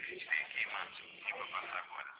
gente vem aqui, mano, e vou passar agora.